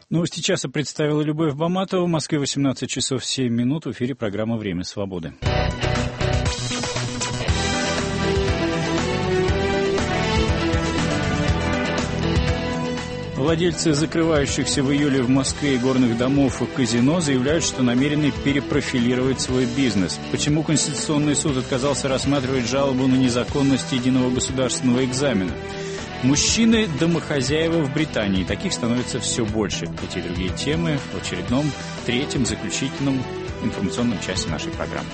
Новости часа представила Любовь Баматова. В Москве 18 часов 7 минут. В эфире программа «Время свободы». Владельцы закрывающихся в июле в Москве игорных домов и казино заявляют, что намерены перепрофилировать свой бизнес. Почему Конституционный суд отказался рассматривать жалобу на незаконность единого государственного экзамена? Мужчины-домохозяева в Британии. Таких становится все больше. Эти и другие темы в очередном, третьем, заключительном информационном часе нашей программы.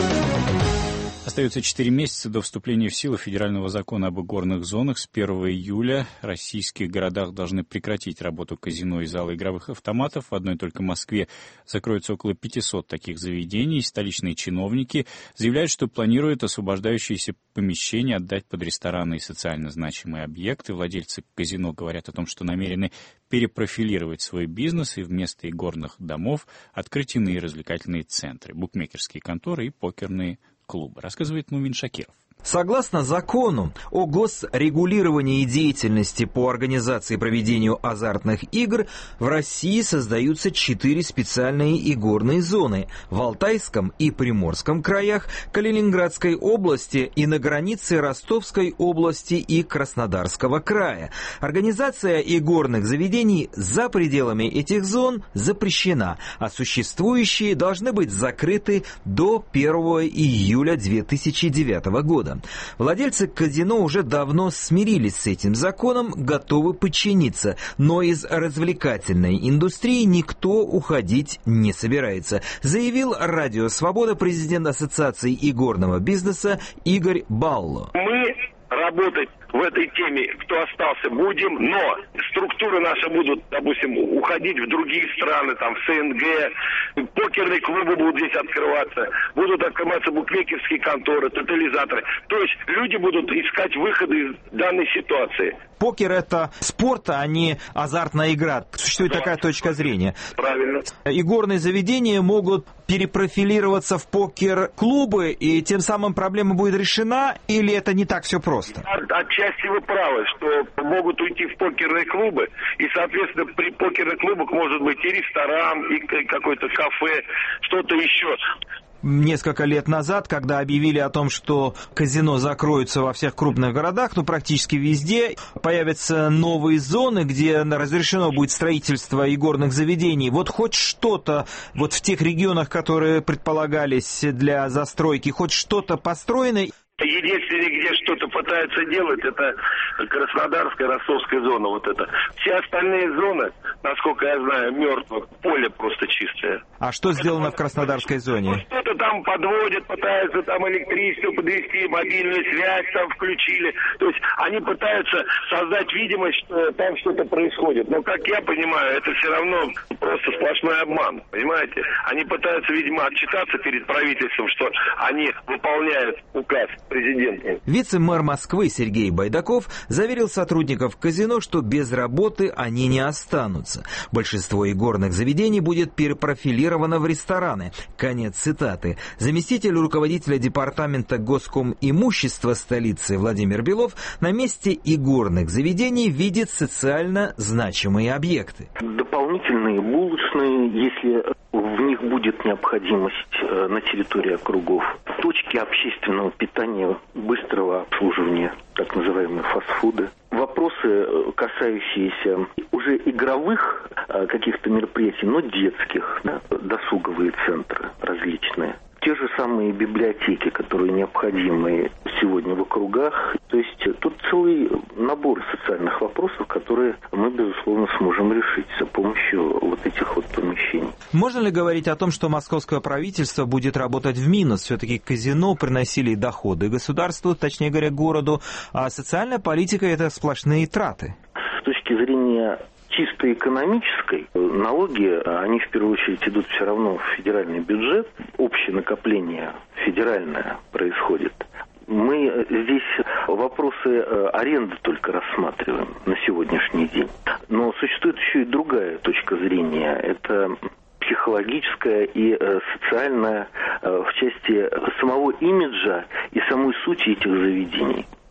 Остается 4 месяца до вступления в силу федерального закона об игорных зонах. С 1 июля в российских городах должны прекратить работу казино и залы игровых автоматов. В одной только Москве закроется около 500 таких заведений. Столичные чиновники заявляют, что планируют освобождающиеся помещения отдать под рестораны и социально значимые объекты. Владельцы казино говорят о том, что намерены перепрофилировать свой бизнес и вместо игорных домов открыть иные развлекательные центры, букмекерские конторы и покерные клубы, рассказывает Мумин Шакиров. Согласно закону о госрегулировании деятельности по организации и проведению азартных игр, в России создаются 4 специальные игорные зоны в Алтайском и Приморском краях, Калининградской области и на границе Ростовской области и Краснодарского края. Организация игорных заведений за пределами этих зон запрещена, а существующие должны быть закрыты до 1 июля 2009 года. Владельцы казино уже давно смирились с этим законом, готовы подчиниться, но из развлекательной индустрии никто уходить не собирается, заявил Радио Свобода президент Ассоциации игорного бизнеса Игорь Балло. Мы работать в этой теме, кто остался, будем, но структуры наши будут, допустим, уходить в другие страны, там, в СНГ, покерные клубы будут здесь открываться, будут открываться букмекерские конторы, тотализаторы. То есть люди будут искать выходы из данной ситуации. Покер — это спорт, а не азартная игра. Существует такая точка зрения. Правильно. Игорные заведения могут перепрофилироваться в покер-клубы, и тем самым проблема будет решена, или это не так все просто? Отчасти вы правы, что могут уйти в покерные клубы, и, соответственно, при покерных клубах может быть и ресторан, и какое-то кафе, что-то еще. Несколько лет назад, когда объявили о том, что казино закроются во всех крупных городах, ну практически везде, появятся новые зоны, где разрешено будет строительство игорных заведений. Вот хоть что-то вот в тех регионах, которые предполагались для застройки, хоть что-то построено? Единственное, где что-то пытаются делать, это Краснодарская, Ростовская зона, вот это. Все остальные зоны, насколько я знаю, мертвые, поле просто чистое. А что сделано в Краснодарской зоне? Что-то там подводят, пытаются там электричество подвести, мобильную связь там включили. То есть они пытаются создать видимость, что там что-то происходит. Но, как я понимаю, это все равно просто сплошной обман, понимаете? Они пытаются, видимо, отчитаться перед правительством, что они выполняют указ президента. Вице-мэр Москвы Сергей Байдаков заверил сотрудников казино, что без работы они не останутся. Большинство игорных заведений будет перепрофилировано в рестораны. Конец цитаты. Заместитель руководителя департамента госкомимущества столицы Владимир Белов на месте игорных заведений видит социально значимые объекты. Дополнительные булочные, если в них будет необходимость на территории округов. Точки общественного питания, быстрого обслуживания, так называемые фастфуды. Вопросы, касающиеся уже игровых каких-то мероприятий, но детских, да, досуговые центры различные. Те же самые библиотеки, которые необходимы сегодня в округах. То есть тут целый набор социальных вопросов, которые мы, безусловно, сможем решить с помощью вот этих вот помещений. Можно ли говорить о том, что московское правительство будет работать в минус? Все-таки казино приносили доходы государству, точнее говоря, городу, а социальная политика — это сплошные траты. С точки зрения чисто экономической, налоги, они в первую очередь идут все равно в федеральный бюджет, общее накопление федеральное происходит. Мы здесь вопросы аренды только рассматриваем на сегодняшний день. Но существует еще и другая точка зрения. Это психологическая и социальная в части самого имиджа и самой сути этих заведений.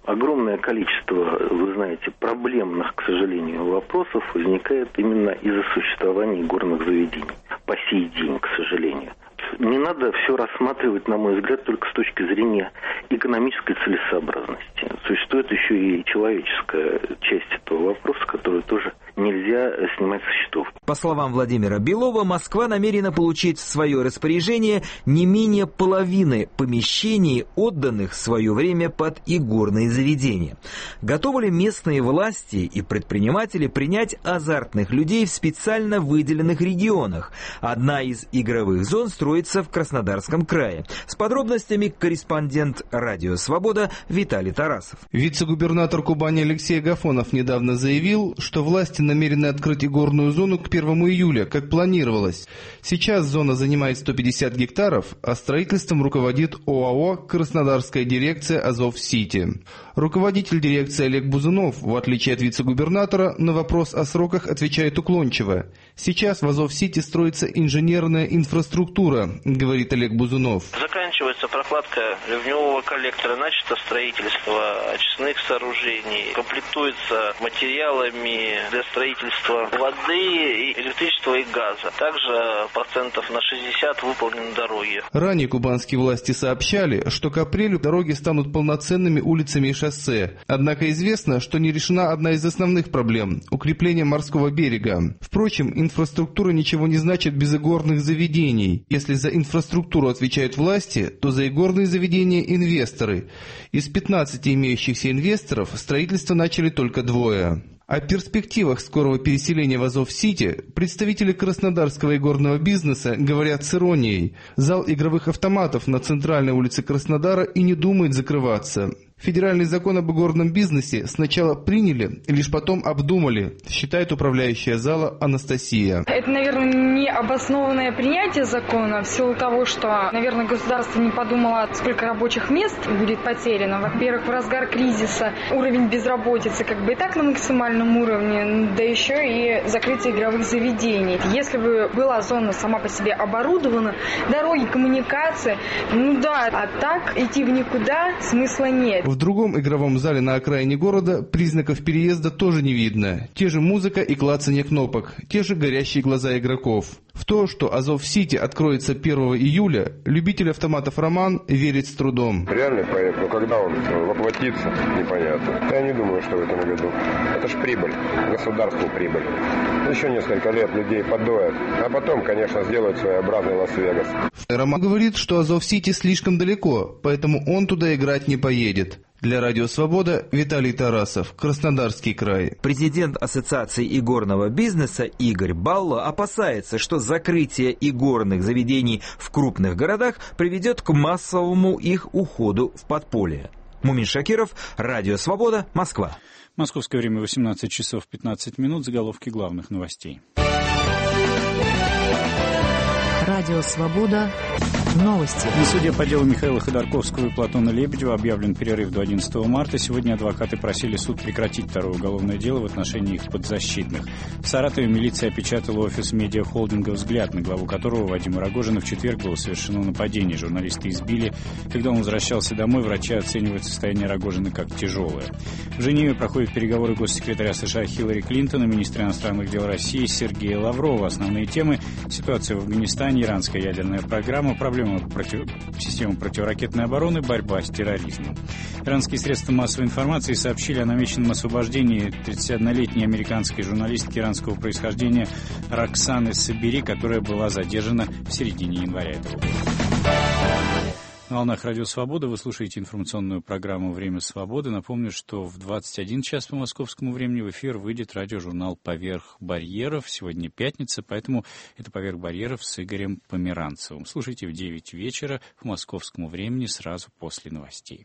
Огромное количество, вы знаете, проблемных, к сожалению, вопросов возникает именно из-за существования игорных заведений. По сей день, к сожалению. Не надо все рассматривать, на мой взгляд, только с точки зрения экономической целесообразности. Существует еще и человеческая часть этого вопроса, которую тоже нельзя снимать со счетов. По словам Владимира Белова, Москва намерена получить в свое распоряжение не менее половины помещений, отданных в свое время под игорные заведения. Готовы ли местные власти и предприниматели принять азартных людей в специально выделенных регионах? Одна из игровых зон строится в Краснодарском крае. С подробностями корреспондент «Радио Свобода» Виталий Тарасов. Вице-губернатор Кубани Алексей Агафонов недавно заявил, что власти намерены открыть игорную зону к 1 июля, как планировалось. Сейчас зона занимает 150 гектаров, а строительством руководит ОАО «Краснодарская дирекция Азов-Сити». Руководитель дирекции Олег Бузунов, в отличие от вице-губернатора, на вопрос о сроках отвечает уклончиво. Сейчас в Азов-Сити строится инженерная инфраструктура, говорит Олег Бузунов. Заканчивается прокладка ливневого коллектора, начато строительство очистных сооружений, комплектуется материалами для строительства воды, электричества и газа. Также процентов на 60 выполнены дороги. Ранее кубанские власти сообщали, что к апрелю дороги станут полноценными улицами и шоссе. Однако известно, что не решена одна из основных проблем – укрепление морского берега. Впрочем, инфраструктура ничего не значит без игорных заведений. Если за инфраструктуру отвечают власти, то за игорные заведения – инвесторы. Из 15 имеющихся инвесторов строительство начали только 2. О перспективах скорого переселения в Азов-Сити представители краснодарского игорного бизнеса говорят с иронией. Зал игровых автоматов на центральной улице Краснодара и не думает закрываться. Федеральный закон об игорном бизнесе сначала приняли, лишь потом обдумали, считает управляющая зала Анастасия. Это, наверное, необоснованное принятие закона в силу того, что, наверное, государство не подумало, сколько рабочих мест будет потеряно. Во-первых, в разгар кризиса уровень безработицы и так на максимальном уровне, да еще и закрытие игровых заведений. Если бы была зона сама по себе оборудована, дороги, коммуникации, а так идти в никуда смысла нет. В другом игровом зале на окраине города признаков переезда тоже не видно. Те же музыка и клацанье кнопок, те же горящие глаза игроков. В то, что Азов-Сити откроется 1 июля, любитель автоматов Роман верит с трудом. Реальный проект, но когда он воплотится, непонятно. Я не думаю, что в этом году. Это ж прибыль, государству прибыль. Еще несколько лет людей поддует, а потом, конечно, сделают своеобразный Лас-Вегас. Роман говорит, что Азов-Сити слишком далеко, поэтому он туда играть не поедет. Для Радио Свобода Виталий Тарасов, Краснодарский край. Президент Ассоциации игорного бизнеса Игорь Балло опасается, что закрытие игорных заведений в крупных городах приведет к массовому их уходу в подполье. Мумин Шакиров, Радио Свобода, Москва. Московское время 18 часов 15 минут. Заголовки главных новостей. Радио Свобода. Новости. На суде по делу Михаила Ходорковского и Платона Лебедева объявлен перерыв до 11 марта. Сегодня адвокаты просили суд прекратить второе уголовное дело в отношении их подзащитных. В Саратове милиция опечатала офис медиахолдинга «Взгляд», на главу которого Вадима Рогожина в четверг было совершено нападение. Журналисты избили. Когда он возвращался домой, врачи оценивают состояние Рогожина как тяжелое. В Женеве проходят переговоры госсекретаря США Хиллари Клинтон и министра иностранных дел России Сергея Лаврова. Основные темы – ситуация в Афганистане, иранская ядерная программа, проблемы системы противоракетной обороны, борьба с терроризмом. Иранские средства массовой информации сообщили о намеченном освобождении 31-летней американской журналистки иранского происхождения Роксаны Сабири, которая была задержана в середине января этого года. На волнах Радио Свобода вы слушаете информационную программу «Время свободы». Напомню, что в 21 час по московскому времени в эфир выйдет радиожурнал «Поверх барьеров». Сегодня пятница, поэтому это «Поверх барьеров» с Игорем Померанцевым. Слушайте в 9 вечера по московскому времени сразу после новостей.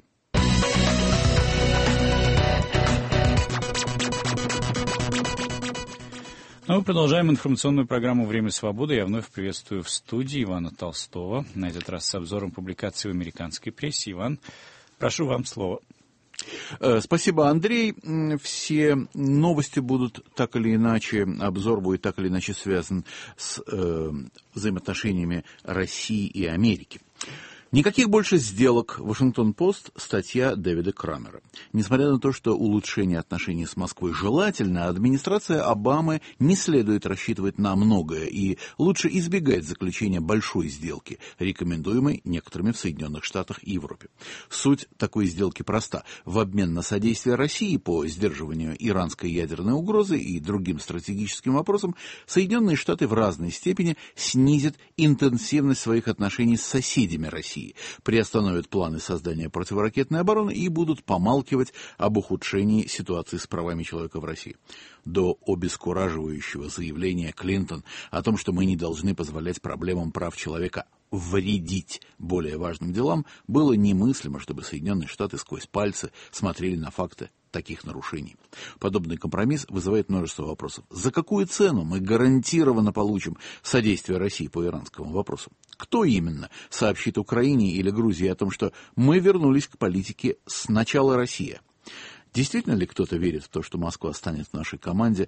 Мы продолжаем информационную программу «Время свободы». Я вновь приветствую в студии Ивана Толстого, на этот раз с обзором публикаций в американской прессе. Иван, прошу вам слово. Спасибо, Андрей. Все новости будут так или иначе, обзор будет так или иначе связан с взаимоотношениями России и Америки. Никаких больше сделок. Вашингтон-Пост, статья Дэвида Крамера. Несмотря на то, что улучшение отношений с Москвой желательно, администрация Обамы не следует рассчитывать на многое и лучше избегать заключения большой сделки, рекомендуемой некоторыми в Соединенных Штатах и Европе. Суть такой сделки проста. В обмен на содействие России по сдерживанию иранской ядерной угрозы и другим стратегическим вопросам, Соединенные Штаты в разной степени снизят интенсивность своих отношений с соседями России, приостановят планы создания противоракетной обороны и будут помалкивать об ухудшении ситуации с правами человека в России. До обескураживающего заявления Клинтон о том, что мы не должны позволять проблемам прав человека вредить более важным делам, было немыслимо, чтобы Соединенные Штаты сквозь пальцы смотрели на факты таких нарушений. Подобный компромисс вызывает множество вопросов. За какую цену мы гарантированно получим содействие России по иранскому вопросу? Кто именно сообщит Украине или Грузии о том, что мы вернулись к политике «сначала Россия»? Действительно ли кто-то верит в то, что Москва останется в нашей команде,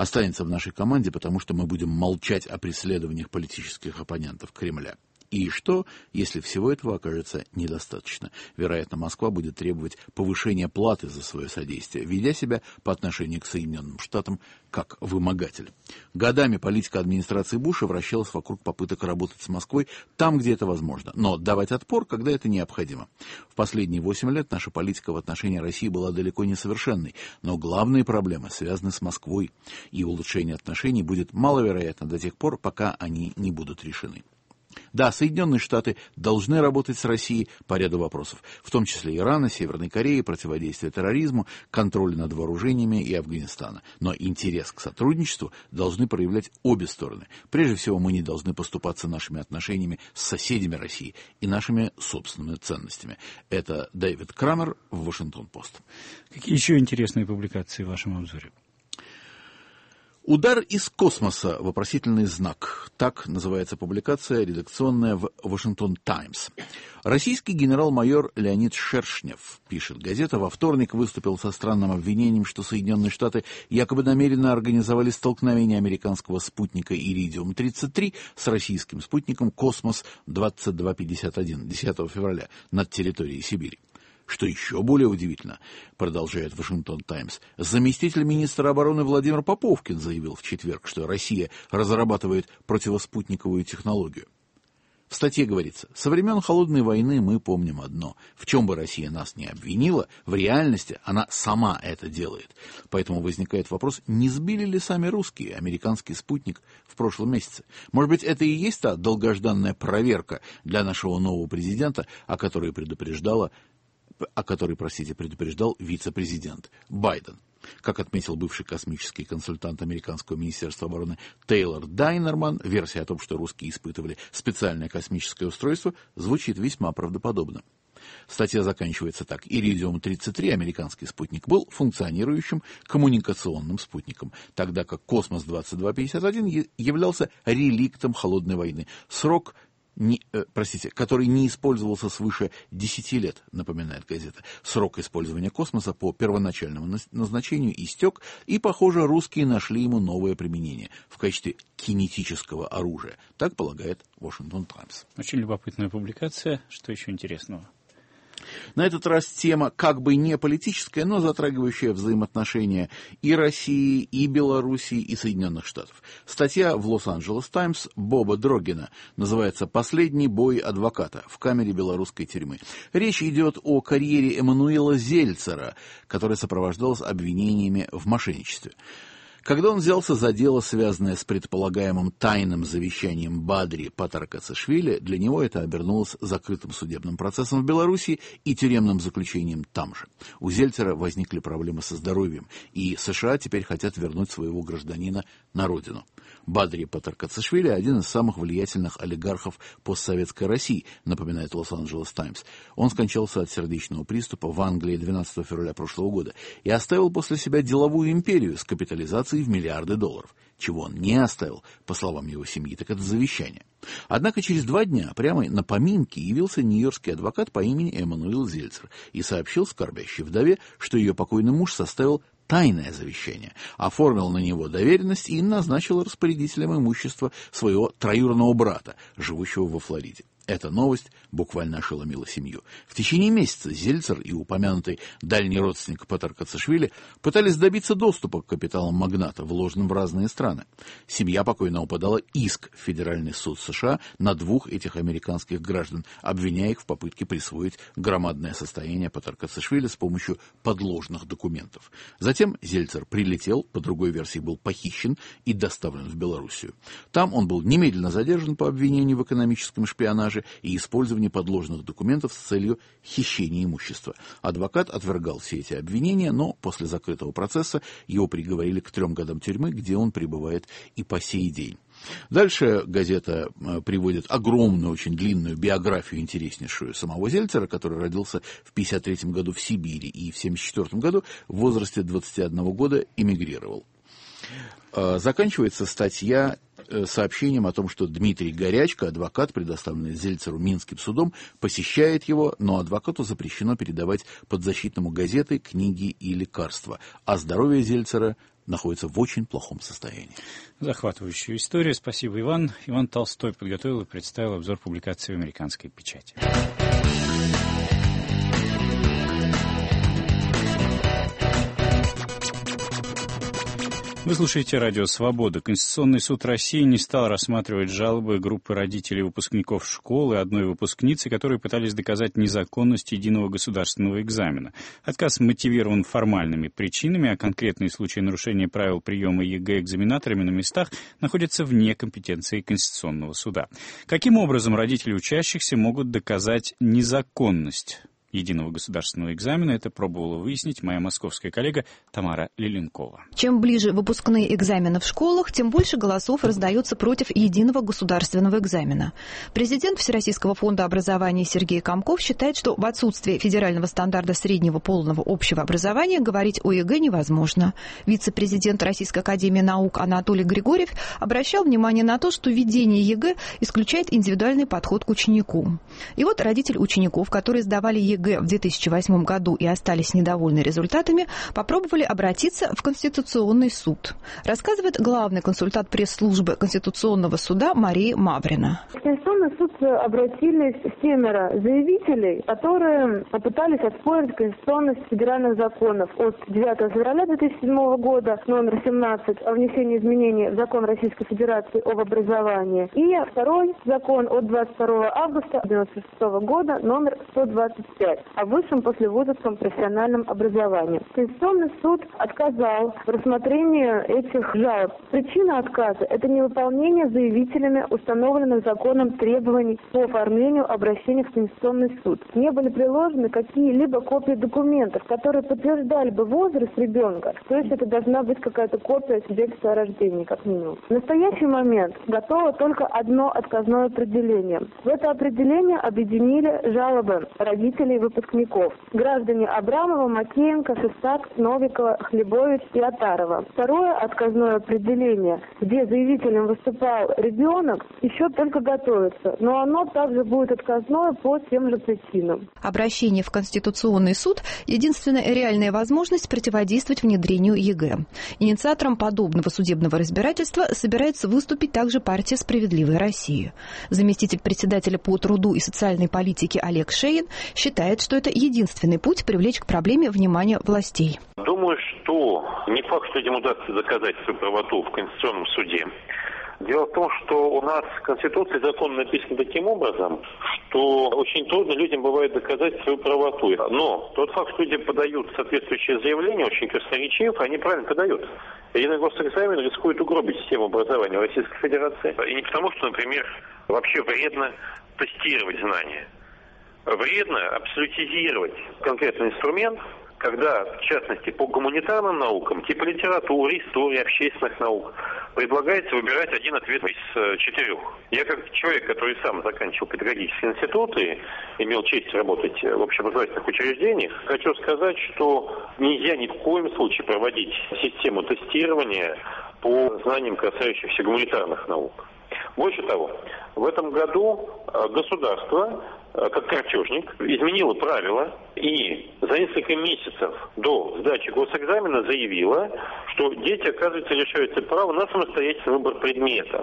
потому что мы будем молчать о преследованиях политических оппонентов Кремля? И что, если всего этого окажется недостаточно? Вероятно, Москва будет требовать повышения платы за свое содействие, ведя себя по отношению к Соединенным Штатам как вымогатель. Годами политика администрации Буша вращалась вокруг попыток работать с Москвой там, где это возможно, но давать отпор, когда это необходимо. В последние 8 лет наша политика в отношении России была далеко не совершенной, но главные проблемы связаны с Москвой, и улучшение отношений будет маловероятно до тех пор, пока они не будут решены. Да, Соединенные Штаты должны работать с Россией по ряду вопросов, в том числе Ирана, Северной Кореи, противодействия терроризму, контроль над вооружениями и Афганистана. Но интерес к сотрудничеству должны проявлять обе стороны. Прежде всего, мы не должны поступаться нашими отношениями с соседями России и нашими собственными ценностями. Это Дэвид Крамер в Вашингтон-Пост. Какие еще интересные публикации в вашем обзоре? «Удар из космоса. Вопросительный знак». Так называется публикация, редакционная в «Вашингтон Таймс». Российский генерал-майор Леонид Шершнев, пишет газета, во вторник выступил со странным обвинением, что Соединенные Штаты якобы намеренно организовали столкновение американского спутника «Иридиум-33» с российским спутником «Космос-2251» 10 февраля над территорией Сибири. Что еще более удивительно, продолжает Вашингтон Таймс, заместитель министра обороны Владимир Поповкин заявил в четверг, что Россия разрабатывает противоспутниковую технологию. В статье говорится, со времен Холодной войны мы помним одно. В чем бы Россия нас ни обвинила, в реальности она сама это делает. Поэтому возникает вопрос, не сбили ли сами русские американский спутник в прошлом месяце? Может быть, это и есть та долгожданная проверка для нашего нового президента, о которой предупреждал вице-президент Байден. Как отметил бывший космический консультант американского министерства обороны Тейлор Дайнерман, версия о том, что русские испытывали специальное космическое устройство, звучит весьма правдоподобно. Статья заканчивается так. Иридиум-33, американский спутник, был функционирующим коммуникационным спутником, тогда как Космос-2251 являлся реликтом Холодной войны. Который не использовался свыше 10 лет, напоминает газета. Срок использования космоса по первоначальному назначению истек, и, похоже, русские нашли ему новое применение в качестве кинетического оружия. Так полагает Вашингтон Таймс. Очень любопытная публикация. Что еще интересного? На этот раз тема как бы не политическая, но затрагивающая взаимоотношения и России, и Белоруссии, и Соединенных Штатов. Статья в Лос-Анджелес Таймс Боба Дрогина называется «Последний бой адвоката в камере белорусской тюрьмы». Речь идет о карьере Эммануила Зельцера, которая сопровождалась обвинениями в мошенничестве. Когда он взялся за дело, связанное с предполагаемым тайным завещанием Бадри Патаркацишвили, для него это обернулось закрытым судебным процессом в Беларуси и тюремным заключением там же. У Зельцера возникли проблемы со здоровьем, и США теперь хотят вернуть своего гражданина на родину. Бадри Патаркацишвили – один из самых влиятельных олигархов постсоветской России, напоминает Лос-Анджелес Таймс. Он скончался от сердечного приступа в Англии 12 февраля прошлого года и оставил после себя деловую империю с капитализацией в миллиарды долларов. Чего он не оставил, по словам его семьи, так это завещание. Однако через 2 дня прямо на поминки явился нью-йоркский адвокат по имени Эммануил Зельцер и сообщил скорбящей вдове, что ее покойный муж составил тайное завещание, оформил на него доверенность и назначил распорядителем имущества своего троюродного брата, живущего во Флориде. Эта новость буквально ошеломила семью. В течение месяца Зельцер и упомянутый дальний родственник Патаркацишвили пытались добиться доступа к капиталам магната, вложенным в разные страны. Семья покойного подала иск в Федеральный суд США на 2 этих американских граждан, обвиняя их в попытке присвоить громадное состояние Патаркацишвили с помощью подложных документов. Затем Зельцер прилетел, по другой версии был похищен и доставлен в Белоруссию. Там он был немедленно задержан по обвинению в экономическом шпионаже и использовании подложных документов с целью хищения имущества. Адвокат отвергал все эти обвинения, но после закрытого процесса его приговорили к 3 годам тюрьмы, где он пребывает и по сей день. Дальше газета приводит огромную, очень длинную биографию интереснейшую самого Зельцера, который родился в 1953 году в Сибири и в 1974 году в возрасте 21 года эмигрировал. Заканчивается статья сообщением о том, что Дмитрий Горячко, адвокат, предоставленный Зельцеру Минским судом, посещает его, но адвокату запрещено передавать подзащитному газеты, книги и лекарства, а здоровье Зельцера находится в очень плохом состоянии. Захватывающая история. Спасибо, Иван. Иван Толстой подготовил и представил обзор публикации в американской печати. Вы слушаете радио «Свобода». Конституционный суд России не стал рассматривать жалобы группы родителей выпускников школы одной выпускницы, которые пытались доказать незаконность единого государственного экзамена. Отказ мотивирован формальными причинами, а конкретные случаи нарушения правил приема ЕГЭ экзаменаторами на местах находятся вне компетенции Конституционного суда. Каким образом родители учащихся могут доказать незаконность единого государственного экзамена? Это пробовала выяснить моя московская коллега Тамара Леленкова. Чем ближе выпускные экзамены в школах, тем больше голосов раздается против единого государственного экзамена. Президент Всероссийского фонда образования Сергей Комков считает, что в отсутствии федерального стандарта среднего полного общего образования говорить о ЕГЭ невозможно. Вице-президент Российской академии наук Анатолий Григорьев обращал внимание на то, что введение ЕГЭ исключает индивидуальный подход к ученику. И вот родители учеников, которые сдавали ЕГЭ в 2008 году и остались недовольны результатами, попробовали обратиться в Конституционный суд. Рассказывает главный консультант пресс-службы Конституционного суда Мария Маврина. В Конституционный суд обратились 7 заявителей, которые попытались оспорить конституционность федеральных законов от 9 февраля 2007 года, номер 17, о внесении изменений в закон Российской Федерации об образовании, и второй закон от 22 августа 1996 года, номер 125. О высшем послевузовском профессиональном образовании. Конституционный суд отказал в рассмотрении этих жалоб. Причина отказа – это невыполнение заявителями установленных законом требований по оформлению обращения в Конституционный суд. Не были приложены какие-либо копии документов, которые подтверждали бы возраст ребенка. То есть это должна быть какая-то копия свидетельства о рождении, как минимум. В настоящий момент готово только одно отказное определение. В это определение объединили жалобы родителей выпускников. Граждане Абрамова, Макеенко, Шестак, Новикова, Хлебович и Атарова. Второе отказное определение, где заявителем выступал ребенок, еще только готовится, но оно также будет отказное по тем же причинам. Обращение в Конституционный суд – единственная реальная возможность противодействовать внедрению ЕГЭ. Инициатором подобного судебного разбирательства собирается выступить также партия «Справедливая Россия». Заместитель председателя по труду и социальной политике Олег Шеин считает, что это единственный путь привлечь к проблеме внимание властей. Думаю, что не факт, что этим удастся доказать свою правоту в Конституционном суде. Дело в том, что у нас в Конституции закон написан таким образом, что очень трудно людям бывает доказать свою правоту. Но тот факт, что люди подают соответствующее заявление, очень красноречив, они правильно подают. Единый госэкзамен рискует угробить систему образования в Российской Федерации. И не потому, что, например, вообще вредно тестировать знания. Вредно абсолютизировать конкретный инструмент, когда, в частности, по гуманитарным наукам, типа литературы, истории, общественных наук, предлагается выбирать один ответ из 4. Я как человек, который сам заканчивал педагогический институт и имел честь работать в общеобразовательных учреждениях, хочу сказать, что нельзя ни в коем случае проводить систему тестирования по знаниям, касающихся гуманитарных наук. Больше того, в этом году государство, как картежник, изменило правила и за несколько месяцев до сдачи госэкзамена заявило, что дети, оказывается, лишаются права на самостоятельный выбор предмета.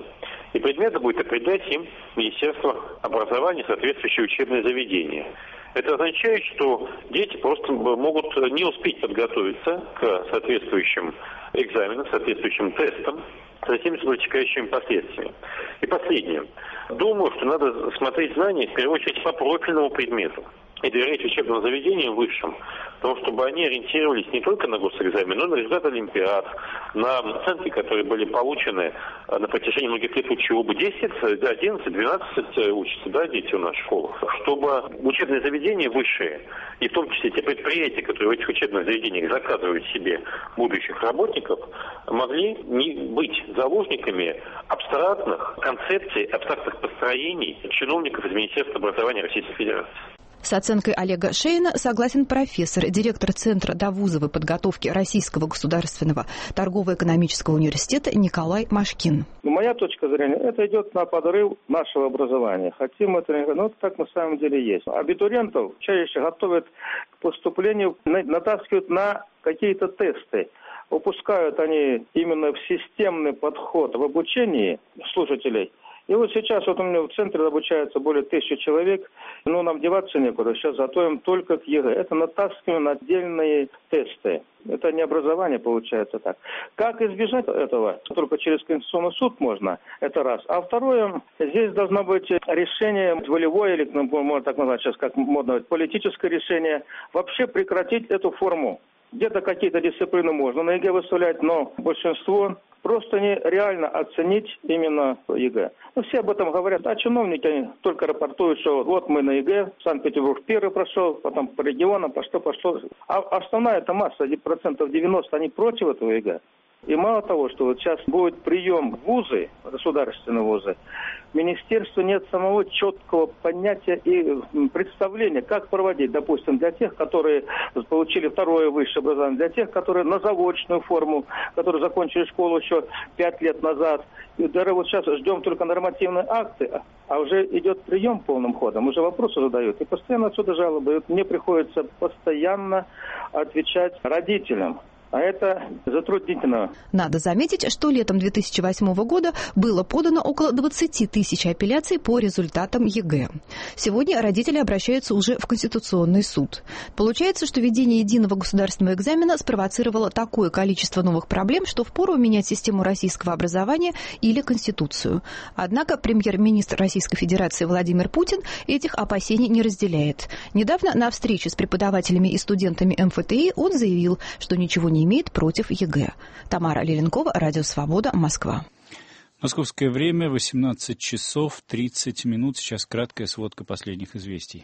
И предметы будет определять им Министерство образования, соответствующее учебное заведение. Это означает, что дети просто могут не успеть подготовиться к соответствующим экзаменам, соответствующим тестам, со всеми вытекающими последствиями. И последнее. Думаю, что надо смотреть знания, в первую очередь, по профильному предмету. И доверять учебным заведениям высшим, потому чтобы они ориентировались не только на госэкзамен, но и на результаты олимпиад, на оценки, которые были получены на протяжении многих лет учебы. 10, 11, 12 учатся, да, дети у нас в школах. Чтобы учебные заведения высшие, и в том числе те предприятия, которые в этих учебных заведениях заказывают себе будущих работников, могли не быть заложниками абстрактных концепций, абстрактных построений чиновников из Министерства образования Российской Федерации. С оценкой Олега Шейна согласен профессор, директор Центра довузовой подготовки Российского государственного торгово-экономического университета Николай Машкин. Моя точка зрения, это идет на подрыв нашего образования. Хотим это или нет, но так на самом деле есть. Абитуриентов чаще готовят к поступлению, натаскивают на какие-то тесты. Упускают они именно в системный подход в обучении слушателей. И вот сейчас вот у меня в центре обучается более 1000 человек, но нам деваться некуда. Сейчас готовим только к ЕГЭ. Это натаскиваем на отдельные тесты. Это не образование получается так. Как избежать этого? Только через Конституционный суд можно. Это раз. А второе, здесь должно быть решение волевое, или можно так назвать сейчас, как модно говорить, политическое решение, вообще прекратить эту форму. Где-то какие-то дисциплины можно на ЕГЭ выставлять, но большинство просто нереально оценить именно ЕГЭ. Ну, все об этом говорят, а чиновники только рапортуют, что вот мы на ЕГЭ, Санкт-Петербург первый прошел, потом по регионам, пошло. А основная эта масса, 90%, они против этого ЕГЭ. И мало того, что вот сейчас будет прием в вузы, государственные вузы, в министерстве нет самого четкого понятия и представления, как проводить, допустим, для тех, которые получили второе высшее образование, для тех, которые на заочную форму, которые закончили школу еще 5 лет назад. И даже вот сейчас ждем только нормативные акты, а уже идет прием полным ходом, уже вопросы задают. И постоянно отсюда жалобы. И мне приходится постоянно отвечать родителям. А это затруднительно. Надо заметить, что летом 2008 года было подано около 20 тысяч апелляций по результатам ЕГЭ. Сегодня родители обращаются уже в Конституционный суд. Получается, что введение единого государственного экзамена спровоцировало такое количество новых проблем, что впору менять систему российского образования или Конституцию. Однако премьер-министр Российской Федерации Владимир Путин этих опасений не разделяет. Недавно на встрече с преподавателями и студентами МФТИ он заявил, что ничего не имеет против ЕГЭ. Тамара Леленкова, Радио Свобода, Москва. Московское время 18 часов 30 минут. Сейчас краткая сводка последних известий.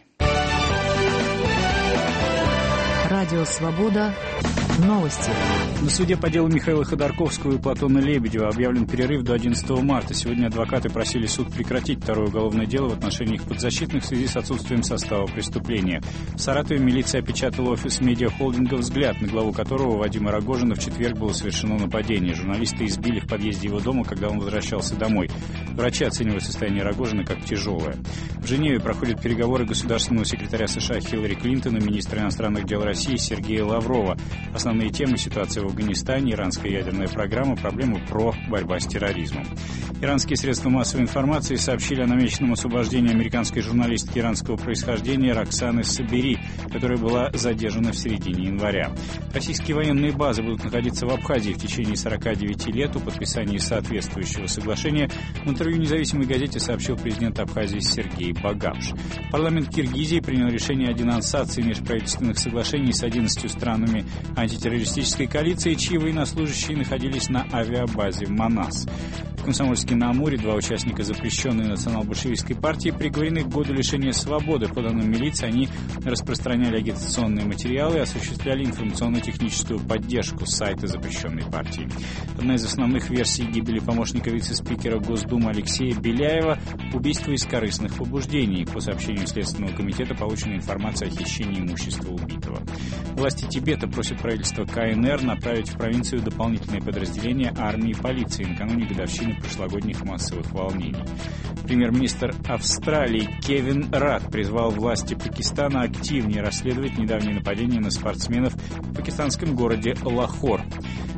Радио Свобода. Новости. На суде по делу Михаила Ходорковского и Платона Лебедева объявлен перерыв до 11 марта. Сегодня адвокаты просили суд прекратить второе уголовное дело в отношении их подзащитных в связи с отсутствием состава преступления. В Саратове милиция опечатала офис медиахолдинга «Взгляд», на главу которого, Вадима Рогожина, в четверг было совершено нападение. Журналисты избили в подъезде его дома, когда он возвращался домой. Врачи оценивают состояние Рогожина как тяжелое. В Женеве проходят переговоры государственного секретаря США Хиллари Клинтон и министра иностранных дел России Сергея Лаврова. Основные темы — ситуация в Афганистане, иранская ядерная программа, проблемы ПРО, борьба с терроризмом. Иранские средства массовой информации сообщили о намеченном освобождении американской журналистки иранского происхождения Роксаны Сабири, которая была задержана в середине января. Российские военные базы будут находиться в Абхазии в течение 49 лет. О подписании соответствующего соглашения в интервью независимой газете сообщил президент Абхазии Сергей Багапш. Парламент Киргизии принял решение о денонсации межправительственных соглашений с 11 странами антитеррористической коалиции, чьи военнослужащие находились на авиабазе в Манас. В Комсомольске-на-Амуре 2 участника запрещенной национал-большевистской партии приговорены к году лишения свободы. По данным милиции, они распространяли агитационные материалы и осуществляли информационно-техническую поддержку сайта запрещенной партии. Одна из основных версий гибели помощника вице-спикера Госдумы Алексея Беляева — убийство из корыстных побуждений. По сообщению Следственного комитета получена информация о хищении имущества убитого. Власти Тибета просят правительство КНР направить в провинцию дополнительные подразделения армии и полиции накануне годовщины прошлогодних массовых волнений. Премьер-министр Австралии Кевин Радд призвал власти Пакистана активнее расследовать недавнее нападение на спортсменов в пакистанском городе Лахор.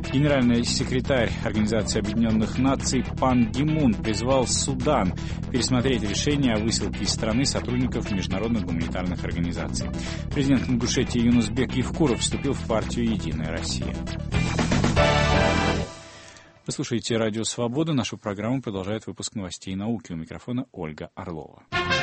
Генеральный секретарь Организации Объединенных Наций Пан Ги Мун призвал Судан пересмотреть решение о высылке из страны сотрудников международных гуманитарных организаций. Президент Ингушетии Юнусбек Евкуров вступил в партию «Единая Россия». Вы слушаете Радио Свобода. Нашу программу продолжает выпуск новостей и науки. У микрофона Ольга Орлова.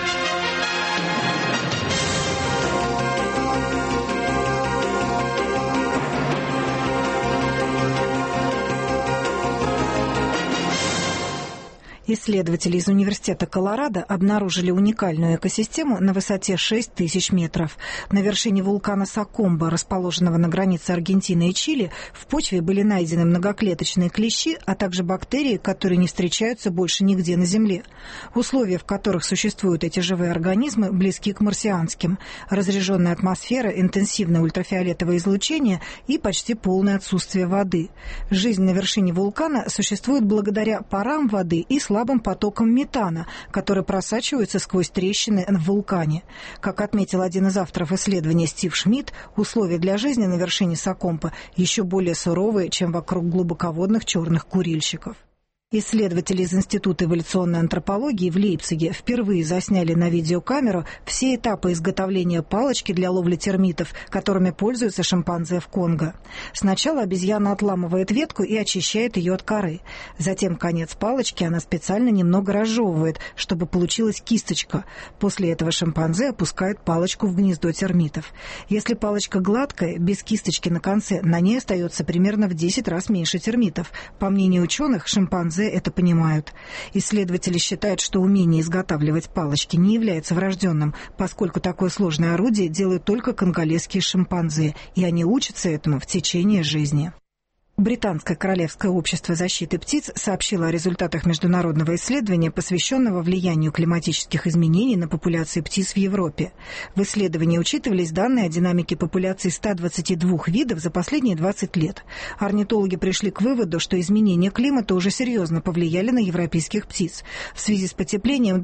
Исследователи из Университета Колорадо обнаружили уникальную экосистему на высоте 6000 метров. На вершине вулкана Сакомба, расположенного на границе Аргентины и Чили, в почве были найдены многоклеточные клещи, а также бактерии, которые не встречаются больше нигде на Земле. Условия, в которых существуют эти живые организмы, близки к марсианским. Разряженная атмосфера, интенсивное ультрафиолетовое излучение и почти полное отсутствие воды. Жизнь на вершине вулкана существует благодаря парам воды и слабым потоком метана, который просачивается сквозь трещины в вулкане. Как отметил один из авторов исследования Стив Шмидт, условия для жизни на вершине Сакомба еще более суровые, чем вокруг глубоководных черных курильщиков. Исследователи из Института эволюционной антропологии в Лейпциге впервые засняли на видеокамеру все этапы изготовления палочки для ловли термитов, которыми пользуются шимпанзе в Конго. Сначала обезьяна отламывает ветку и очищает ее от коры. Затем конец палочки она специально немного разжевывает, чтобы получилась кисточка. После этого шимпанзе опускает палочку в гнездо термитов. Если палочка гладкая, без кисточки на конце, на ней остается примерно в 10 раз меньше термитов. По мнению ученых, шимпанзе это понимают. Исследователи считают, что умение изготавливать палочки не является врожденным, поскольку такое сложное орудие делают только конголезские шимпанзе, и они учатся этому в течение жизни. Британское королевское общество защиты птиц сообщило о результатах международного исследования, посвященного влиянию климатических изменений на популяции птиц в Европе. В исследовании учитывались данные о динамике популяции 122 видов за последние 20 лет. Орнитологи пришли к выводу, что изменения климата уже серьезно повлияли на европейских птиц. В связи с потеплением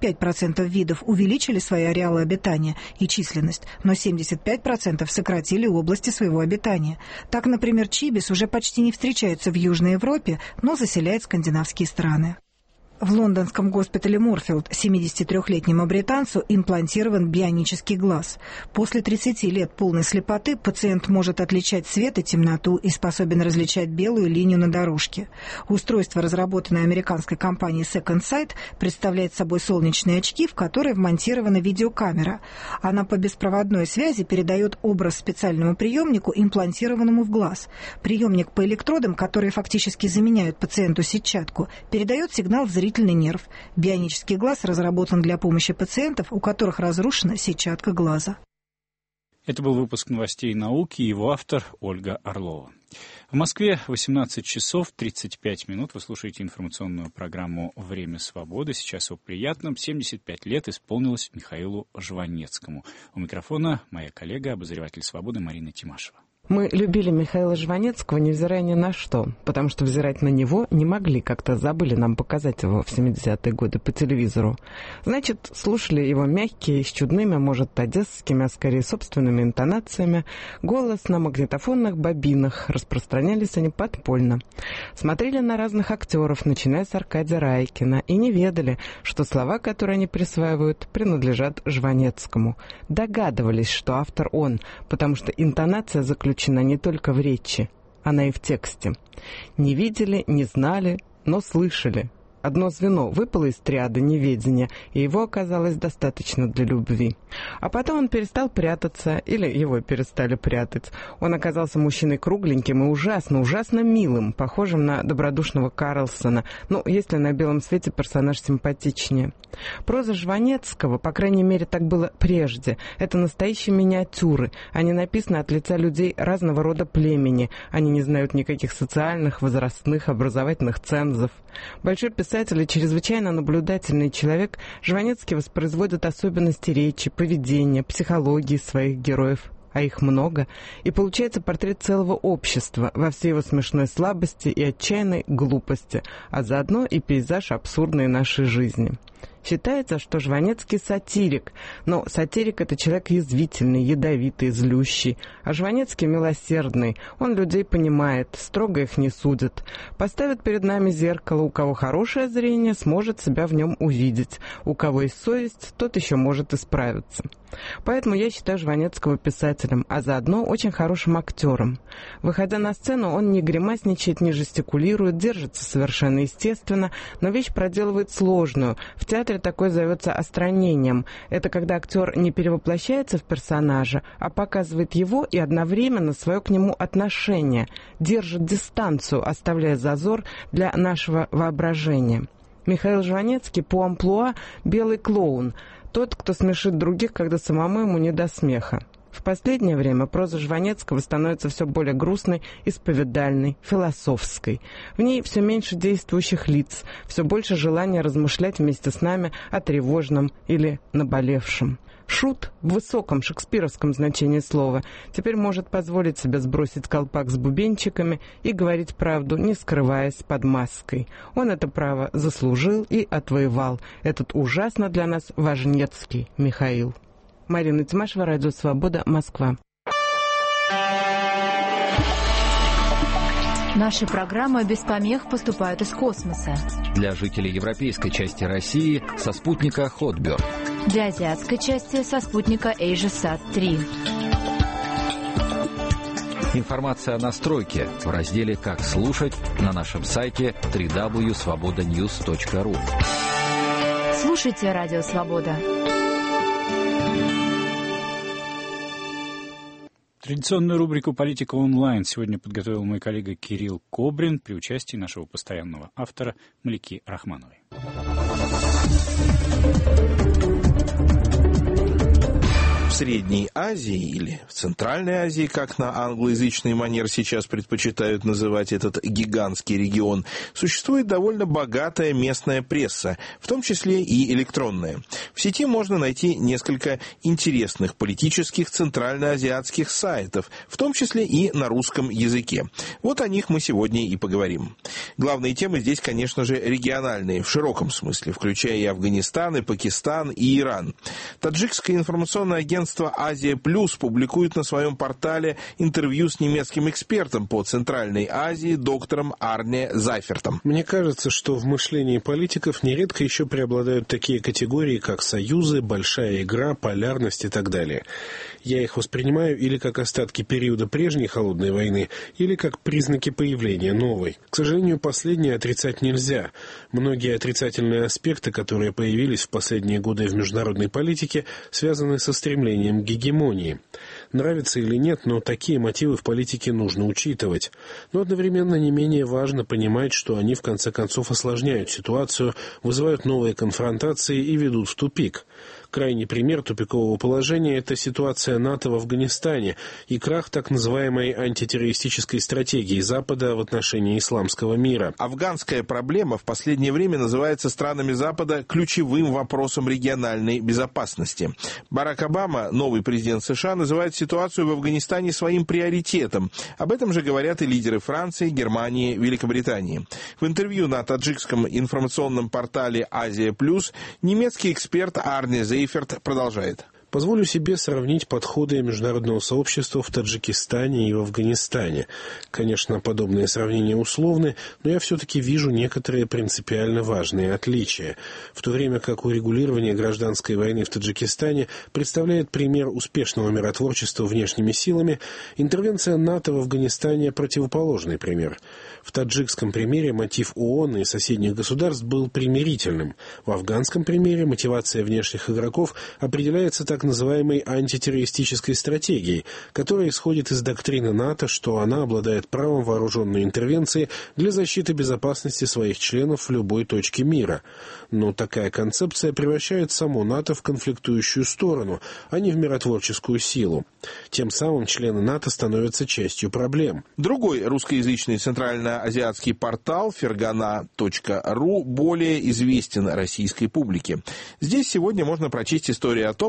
25% видов увеличили свои ареалы обитания и численность, но 75% сократили области своего обитания. Так, например, чибис уже почти не встречаются в Южной Европе, но заселяет скандинавские страны. В лондонском госпитале Морфилд 73-летнему британцу имплантирован бионический глаз. После 30 лет полной слепоты пациент может отличать свет и темноту и способен различать белую линию на дорожке. Устройство, разработанное американской компанией Second Sight, представляет собой солнечные очки, в которые вмонтирована видеокамера. Она по беспроводной связи передает образ специальному приемнику, имплантированному в глаз. Приемник по электродам, которые фактически заменяют пациенту сетчатку, передает сигнал в зрительный нерв. Бионический глаз разработан для помощи пациентов, у которых разрушена сетчатка глаза. Это был выпуск новостей науки, его автор Ольга Орлова. В Москве 18 часов 35 минут. Вы слушаете информационную программу «Время свободы». Сейчас о приятном. 75 лет исполнилось Михаилу Жванецкому. У микрофона моя коллега, обозреватель «Свободы» Марина Тимашева. Мы любили Михаила Жванецкого, невзирая ни на что, потому что взирать на него не могли, как-то забыли нам показать его в 70-е годы по телевизору. Значит, слушали его мягкие, с чудными, может, одесскими, а скорее собственными интонациями, голос на магнитофонных бобинах, распространялись они подпольно. Смотрели на разных актеров, начиная с Аркадия Райкина, и не ведали, что слова, которые они присваивают, принадлежат Жванецкому. Догадывались, что автор он, потому что интонация заключена не только в речи, она и в тексте. Не видели, не знали, но слышали. Одно звено выпало из триады неведения, и его оказалось достаточно для любви. А потом он перестал прятаться, или его перестали прятать. Он оказался мужчиной кругленьким и ужасно милым, похожим на добродушного Карлсона, если на белом свете персонаж симпатичнее. Проза Жванецкого, по крайней мере, так было прежде. Это настоящие миниатюры. Они написаны от лица людей разного рода племени. Они не знают никаких социальных, возрастных, образовательных цензов. Большой писатель и чрезвычайно наблюдательный человек, Жванецкий воспроизводит особенности речи, поведения, психологии своих героев, а их много, и получается портрет целого общества во всей его смешной слабости и отчаянной глупости, а заодно и пейзаж абсурдной нашей жизни. Считается, что Жванецкий сатирик, но сатирик — это человек язвительный, ядовитый, злющий, а Жванецкий милосердный, он людей понимает, строго их не судит. Поставит перед нами зеркало, у кого хорошее зрение, сможет себя в нем увидеть, у кого есть совесть, тот еще может исправиться. Поэтому я считаю Жванецкого писателем, а заодно очень хорошим актером. Выходя на сцену, он не гримасничает, не жестикулирует, держится совершенно естественно, но вещь проделывает сложную. В театре такое зовется остранением. Это когда актер не перевоплощается в персонажа, а показывает его и одновременно свое к нему отношение, держит дистанцию, оставляя зазор для нашего воображения. Михаил Жванецкий по амплуа белый клоун, тот, кто смешит других, когда самому ему не до смеха. В последнее время проза Жванецкого становится все более грустной, исповедальной, философской. В ней все меньше действующих лиц, все больше желания размышлять вместе с нами о тревожном или наболевшем. Шут, в высоком шекспировском значении слова, теперь может позволить себе сбросить колпак с бубенчиками и говорить правду, не скрываясь под маской. Он это право заслужил и отвоевал, этот ужасно для нас важнецкий Михаил. Марина Тимашева, Радио Свобода, Москва. Наши программы без помех поступают из космоса. Для жителей европейской части России со спутника Хотберг. Для азиатской части со спутника AsiaSat-3. Информация о настройке в разделе «Как слушать» на нашем сайте www.svobodanews.ru. Слушайте Радио Свобода. Традиционную рубрику «Политика онлайн» сегодня подготовил мой коллега Кирилл Кобрин при участии нашего постоянного автора Малики Рахмановой. В Средней Азии или в Центральной Азии, как на англоязычный манер сейчас предпочитают называть этот гигантский регион, существует довольно богатая местная пресса, в том числе и электронная. В сети можно найти несколько интересных политических центральноазиатских сайтов, в том числе и на русском языке. Вот о них мы сегодня и поговорим. Главные темы здесь, конечно же, региональные, в широком смысле, включая и Афганистан, и Пакистан, и Иран. Таджикское информационное агентство «Азия Плюс» публикует на своем портале интервью с немецким экспертом по Центральной Азии доктором Арне Зайфертом. Мне кажется, что в мышлении политиков нередко еще преобладают такие категории, как союзы, большая игра, полярность и так далее. Я их воспринимаю или как остатки периода прежней холодной войны, или как признаки появления новой. К сожалению, последнее отрицать нельзя. Многие отрицательные аспекты, которые появились в последние годы в международной политике, связаны со стремлением к гегемонии. Нравится или нет, но такие мотивы в политике нужно учитывать. Но одновременно не менее важно понимать, что они в конце концов осложняют ситуацию, вызывают новые конфронтации и ведут в тупик. Крайний пример тупикового положения – это ситуация НАТО в Афганистане и крах так называемой антитеррористической стратегии Запада в отношении исламского мира. Афганская проблема в последнее время называется странами Запада ключевым вопросом региональной безопасности. Барак Обама, новый президент США, называет ситуацию в Афганистане своим приоритетом. Об этом же говорят и лидеры Франции, Германии, Великобритании. В интервью на таджикском информационном портале «Азия Плюс» немецкий эксперт Арне Зайферт продолжает. Позволю себе сравнить подходы международного сообщества в Таджикистане и в Афганистане. Конечно, подобные сравнения условны, но я все-таки вижу некоторые принципиально важные отличия. В то время как урегулирование гражданской войны в Таджикистане представляет пример успешного миротворчества внешними силами, интервенция НАТО в Афганистане – противоположный пример. В таджикском примере мотив ООН и соседних государств был примирительным. В афганском примере мотивация внешних игроков определяется так называемой антитеррористической стратегией, которая исходит из доктрины НАТО, что она обладает правом вооруженной интервенции для защиты безопасности своих членов в любой точке мира. Но такая концепция превращает само НАТО в конфликтующую сторону, а не в миротворческую силу. Тем самым члены НАТО становятся частью проблем. Другой русскоязычный центральноазиатский портал fergana.ru более известен российской публике. Здесь сегодня можно прочесть историю о том, как в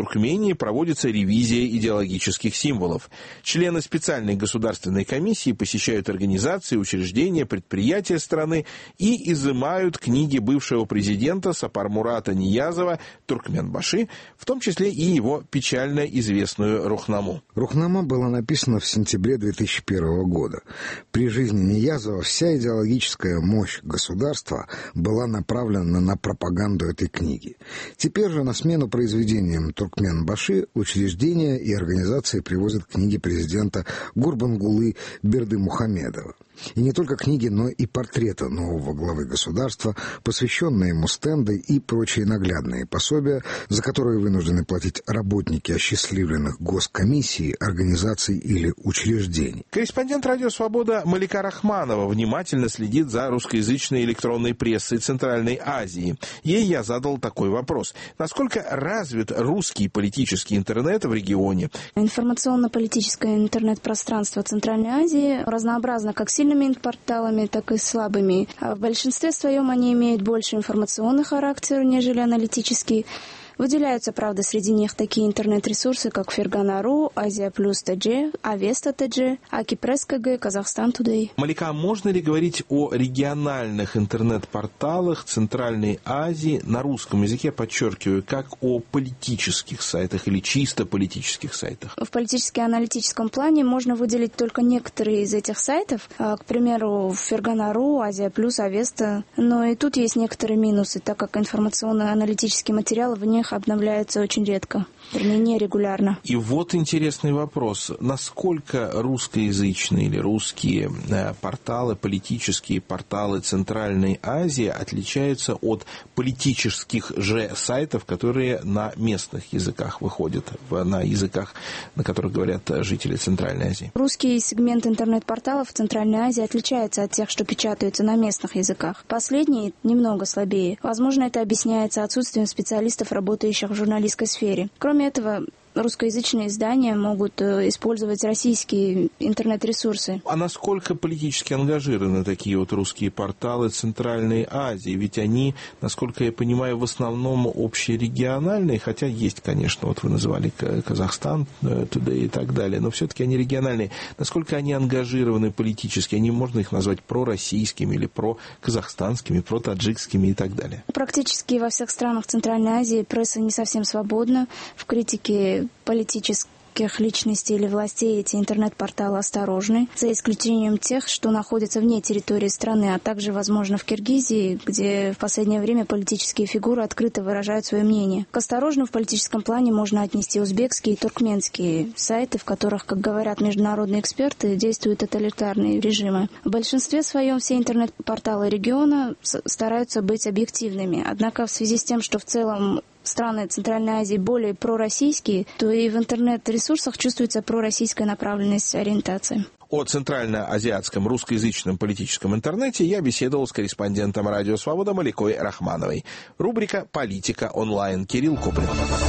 Туркмении проводится ревизия идеологических символов. Члены специальной государственной комиссии посещают организации, учреждения, предприятия страны и изымают книги бывшего президента Сапармурата Ниязова «Туркменбаши», в том числе и его печально известную «Рухнаму». «Рухнама» была написана в сентябре 2001 года. При жизни Ниязова вся идеологическая мощь государства была направлена на пропаганду этой книги. Теперь же на смену произведениям «Туркменбаши» учреждения и организации привозят книги президента Гурбангулы Бердымухамедова. И не только книги, но и портреты нового главы государства, посвященные ему стенды и прочие наглядные пособия, за которые вынуждены платить работники осчастливленных госкомиссий, организаций или учреждений. Корреспондент «Радио Свобода» Малика Рахманова внимательно следит за русскоязычной электронной прессой Центральной Азии. Ей я задал такой вопрос. Насколько развит русский политический интернет в регионе? Информационно-политическое интернет-пространство Центральной Азии разнообразно как сильными порталами, так и слабыми. А в большинстве своем они имеют больше информационный характер, нежели аналитический. Выделяются, правда, среди них такие интернет-ресурсы, как Фергана.ру, Азия Плюс ТГ, Авеста ТГ, Аки Пресс КГ, Казахстан Тудей. Малика, можно ли говорить о региональных интернет-порталах Центральной Азии на русском языке, подчеркиваю, как о политических сайтах или чисто политических сайтах? В политически-аналитическом плане можно выделить только некоторые из этих сайтов, к примеру, Фергана.ру, Азия Плюс, Авеста. Но и тут есть некоторые минусы, так как информационно-аналитический материал в них обновляется очень редко, вернее, нерегулярно. И вот интересный вопрос. Насколько русскоязычные или русские порталы, политические порталы Центральной Азии отличаются от политических же сайтов, которые на местных языках выходят, на языках, на которых говорят жители Центральной Азии? Русский сегмент интернет-порталов в Центральной Азии отличается от тех, что печатаются на местных языках. Последние немного слабее. Возможно, это объясняется отсутствием специалистов, работающих в журналистской сфере. Кроме этого, русскоязычные издания могут использовать российские интернет-ресурсы. А насколько политически ангажированы такие вот русские порталы Центральной Азии? Ведь они, насколько я понимаю, в основном общерегиональные, хотя есть, конечно, вот вы называли Казахстан Today и так далее, но все-таки они региональные. Насколько они ангажированы политически? Можно их назвать пророссийскими или проказахстанскими, протаджикскими и так далее? Практически во всех странах Центральной Азии пресса не совсем свободна. В критике политических личностей или властей эти интернет-порталы осторожны, за исключением тех, что находятся вне территории страны, а также, возможно, в Киргизии, где в последнее время политические фигуры открыто выражают свое мнение. К осторожным в политическом плане можно отнести узбекские и туркменские сайты, в которых, как говорят международные эксперты, действуют тоталитарные режимы. В большинстве своем все интернет-порталы региона стараются быть объективными, однако в связи с тем, что в целом страны Центральной Азии более пророссийские, то и в интернет-ресурсах чувствуется пророссийская направленность ориентации. О центральноазиатском русскоязычном политическом интернете я беседовал с корреспондентом «Радио Свобода» Маликой Рахмановой. Рубрика «Политика онлайн». Кирилл Куплин.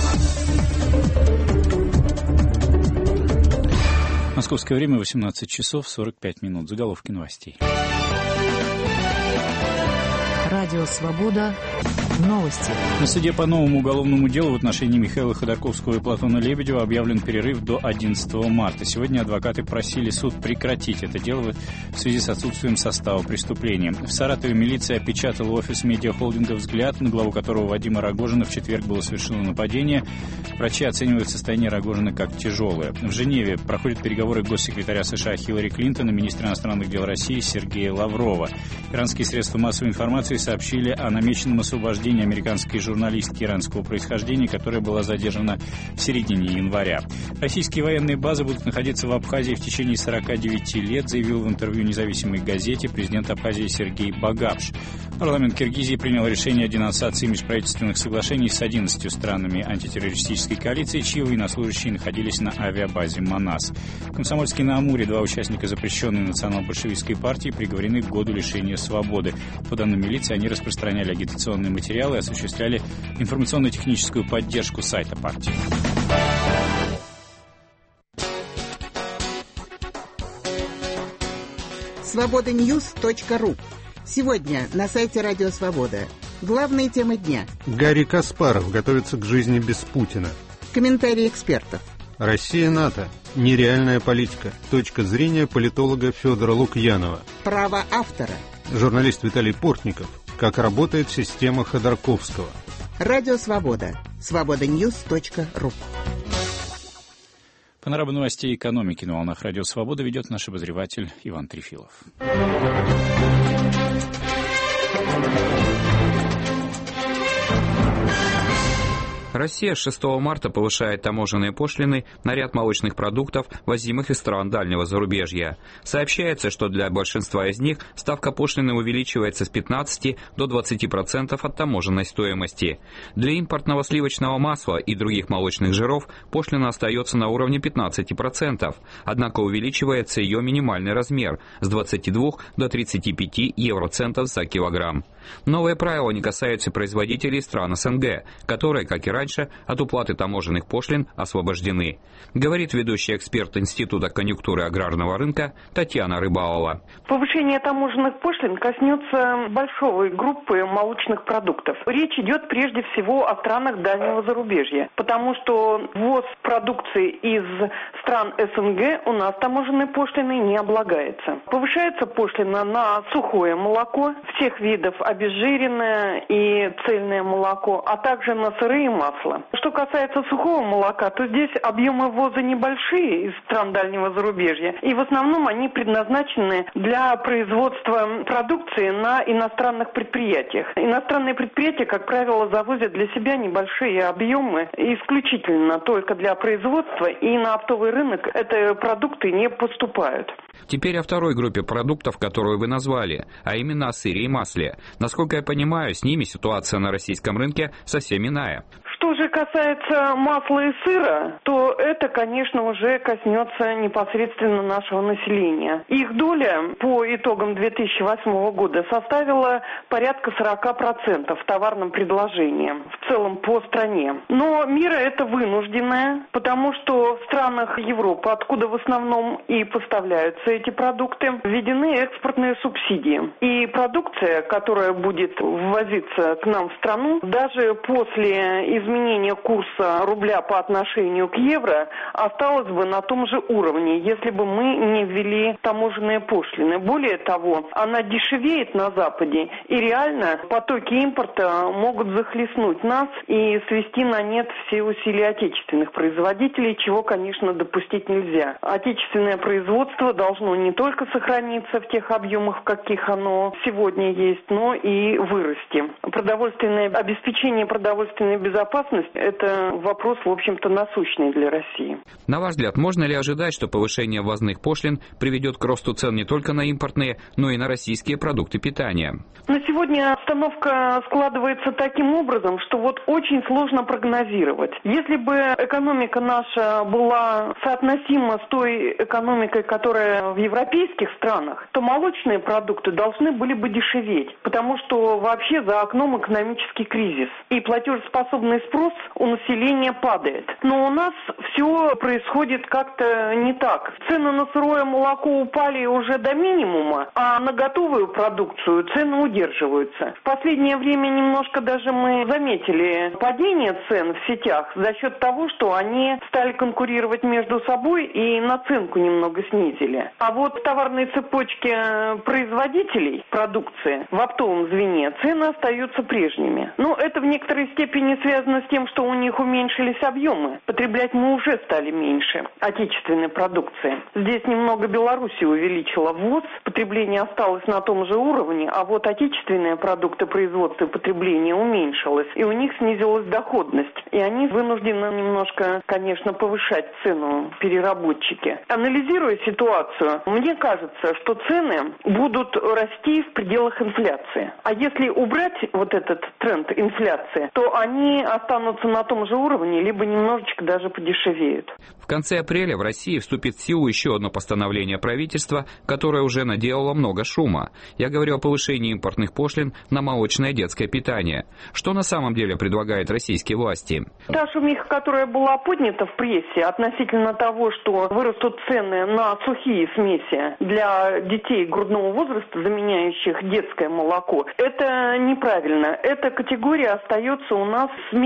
Московское время 18 часов 45 минут. Заголовки новостей. Радио Свобода. Новости. На суде по новому уголовному делу в отношении Михаила Ходорковского и Платона Лебедева объявлен перерыв до 11 марта. Сегодня адвокаты просили суд прекратить это дело в связи с отсутствием состава преступления. В Саратове милиция опечатала офис медиахолдинга «Взгляд», на главу которого Вадима Рогожина в четверг было совершено нападение. Врачи оценивают состояние Рогожина как тяжелое. В Женеве проходят переговоры госсекретаря США Хиллари Клинтон и министра иностранных дел России Сергея Лаврова. Иранские средства массовой информации сообщили о намеченном освобождении американской журналистки иранского происхождения, которая была задержана в середине января. Российские военные базы будут находиться в Абхазии в течение 49 лет, заявил в интервью независимой газете президент Абхазии Сергей Багапш. Парламент Киргизии принял решение о денонсации межправительственных соглашений с 11 странами антитеррористической коалиции, чьи военнослужащие находились на авиабазе Манас. В Комсомольске-на-Амуре 2 участника запрещенной национал-большевистской партии приговорены к году лишения свободы. По данным милиции, они распространяли агитационные материалы и осуществляли информационно-техническую поддержку сайта партии. Свободаньюз.ру. Сегодня на сайте Радио Свобода. Главные темы дня. Гарри Каспаров готовится к жизни без Путина. Комментарии экспертов. Россия-НАТО. Нереальная политика. Точка зрения политолога Федора Лукьянова. Право автора. Журналист Виталий Портников. Как работает система Ходорковского. Радио Свобода. Свободаньюз.ру. Панораму новостей экономики на волнах Радио Свобода ведет наш обозреватель Иван Трефилов. Россия с 6 марта повышает таможенные пошлины на ряд молочных продуктов, возимых из стран дальнего зарубежья. Сообщается, что для большинства из них ставка пошлины увеличивается с 15 до 20% от таможенной стоимости. Для импортного сливочного масла и других молочных жиров пошлина остается на уровне 15%, однако увеличивается ее минимальный размер с 22 до 35 евроцентов за килограмм. Новые правила не касаются производителей стран СНГ, которые, как и раньше, от уплаты таможенных пошлин освобождены, говорит ведущий эксперт Института конъюнктуры аграрного рынка Татьяна Рыбалова. Повышение таможенных пошлин коснется большой группы молочных продуктов. Речь идет прежде всего о странах дальнего зарубежья, потому что ввоз продукции из стран СНГ у нас таможенной пошлиной не облагается. Повышается пошлина на сухое молоко всех видов, обезжиренное и цельное молоко, а также на сырые масла. Что касается сухого молока, то здесь объемы ввоза небольшие из стран дальнего зарубежья, и в основном они предназначены для производства продукции на иностранных предприятиях. Иностранные предприятия, как правило, завозят для себя небольшие объемы исключительно только для производства, и на оптовый рынок эти продукты не поступают. Теперь о второй группе продуктов, которую вы назвали, а именно о сыре и масле. Насколько я понимаю, с ними ситуация на российском рынке совсем иная. Что же касается масла и сыра, то это, конечно, уже коснется непосредственно нашего населения. Их доля по итогам 2008 года составила порядка 40% в товарном предложении в целом по стране. Но мера это вынужденная, потому что в странах Европы, откуда в основном и поставляются эти продукты, введены экспортные субсидии. И продукция, которая будет ввозиться к нам в страну, даже после изменения курса рубля по отношению к евро, осталась бы на том же уровне, если бы мы не ввели таможенные пошлины. Более того, она дешевеет на Западе, и реально потоки импорта могут захлестнуть нас и свести на нет все усилия отечественных производителей, чего, конечно, допустить нельзя. Отечественное производство должно не только сохраниться в тех объемах, в каких оно сегодня есть, но и вырасти. Продовольственное обеспечение, продовольственная безопасность – это вопрос, в общем-то, насущный для России. На ваш взгляд, можно ли ожидать, что повышение ввозных пошлин приведет к росту цен не только на импортные, но и на российские продукты питания? На сегодня обстановка складывается таким образом, что вот очень сложно прогнозировать. Если бы экономика наша была соотносима с той экономикой, которая в европейских странах, то молочные продукты должны были бы дешеветь, потому что вообще за окном экономический кризис, и платежеспособный спрос у населения падает. Но у нас все происходит как-то не так. Цены на сырое молоко упали уже до минимума, а на готовую продукцию цены удерживаются. В последнее время немножко даже мы заметили падение цен в сетях за счет того, что они стали конкурировать между собой и наценку немного снизили. А вот в товарной цепочке производителей продукции в оптовом звене цены остаются прежними. Но это в некоторой степени связано с тем, что у них уменьшились объемы. Потреблять мы уже стали меньше отечественной продукции. Здесь немного Белоруссия увеличила ввоз, потребление осталось на том же уровне, а вот отечественные продукты производства и потребления уменьшилось, и у них снизилась доходность. И они вынуждены немножко, конечно, повышать цену переработчики. Анализируя ситуацию, мне кажется, что цены будут расти в пределах инфляции. А если убрать вот этот тренд инфляции, то они останутся на том же уровне, либо немножечко даже подешевеют. В конце апреля в России вступит в силу еще одно постановление правительства, которое уже наделало много шума. Я говорю о повышении импортных пошлин на молочное детское питание. Что на самом деле предлагают российские власти? Та шумиха, которая была поднята в прессе относительно того, что вырастут цены на сухие смеси для детей грудного возраста, заменяющих детское молоко, это неправильно. Эта категория остается у нас с минимальным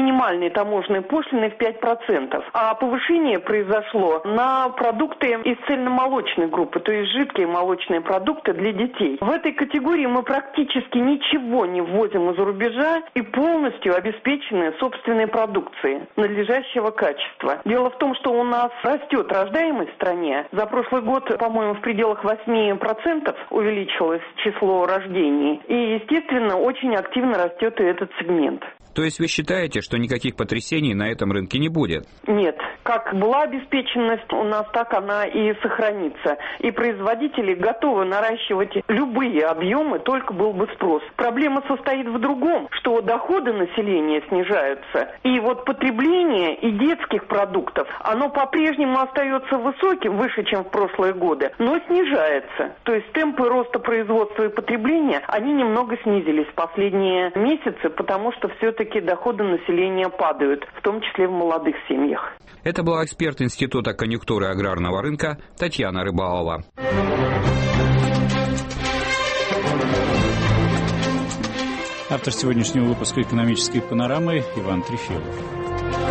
минимальной таможенной пошлины в 5%. А повышение произошло на продукты из цельномолочной группы, то есть жидкие молочные продукты для детей. В этой категории мы практически ничего не ввозим из-за рубежа и полностью обеспечены собственной продукцией надлежащего качества. Дело в том, что у нас растет рождаемость в стране. За прошлый год, по-моему, в пределах 8% увеличилось число рождений. И, естественно, очень активно растет и этот сегмент. То есть вы считаете, что никаких потрясений на этом рынке не будет? Нет. Как была обеспеченность у нас, так она и сохранится. И производители готовы наращивать любые объемы, только был бы спрос. Проблема состоит в другом, что доходы населения снижаются. И вот потребление и детских продуктов, оно по-прежнему остается высоким, выше, чем в прошлые годы, но снижается. То есть темпы роста производства и потребления, они немного снизились в последние месяцы, потому что все-таки доходы населения падают, в том числе в молодых семьях. Это была эксперт Института конъюнктуры аграрного рынка Татьяна Рыбалова. Автор сегодняшнего выпуска «Экономической панорамы» Иван Трефилов.